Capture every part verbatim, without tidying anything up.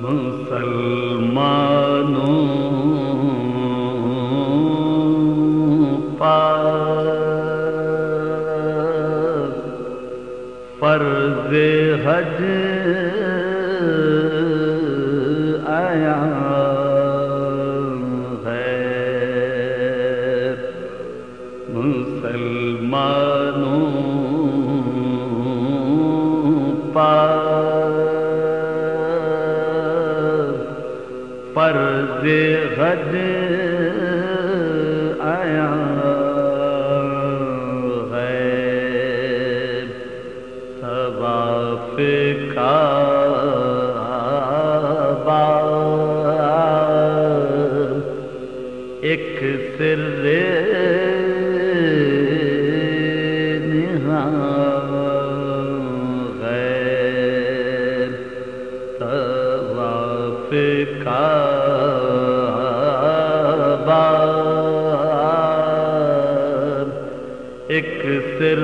مسلمانوں پر فرض حج آیا ہے، مسلمانوں پر فرض حج آیا ہے، طواف کعبہ ایک سر کعبہ ایک سر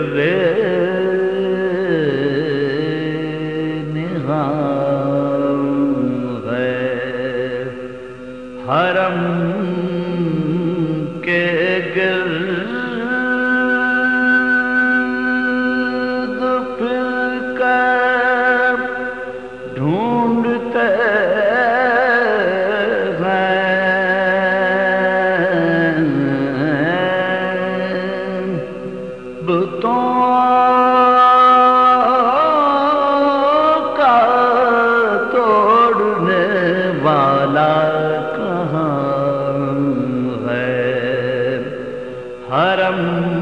نہاں ہے، حرم کے گرد پھر کر ڈھونڈتے بتوں کا توڑنے والا کہاں ہے، حرم